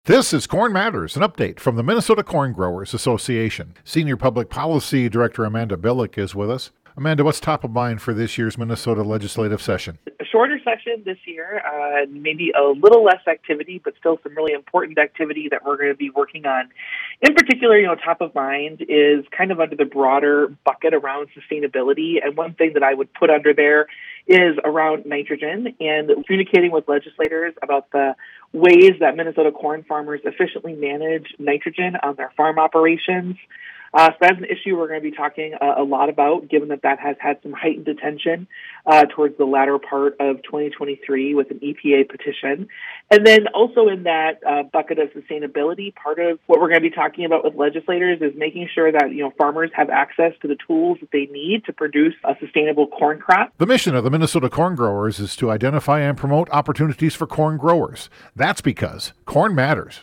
This is Corn Matters, an update from the Minnesota Corn Growers Association. Senior Public Policy Director Amanda Billick is with us. Amanda, what's top of mind for this year's Minnesota legislative session? A shorter session this year, maybe a little less activity, but still some really important activity that we're going to be working on. In particular, top of mind is kind of under the broader bucket around sustainability. And one thing that I would put under there is around nitrogen and communicating with legislators about the ways that Minnesota corn farmers efficiently manage nitrogen on their farm operations. So that's an issue we're going to be talking a lot about, given that has had some heightened attention towards the latter part of 2023 with an EPA petition. And then also in that bucket of sustainability, part of what we're going to be talking about with legislators is making sure that farmers have access to the tools that they need to produce a sustainable corn crop. The mission of the Minnesota Corn Growers is to identify and promote opportunities for corn growers. That's because corn matters.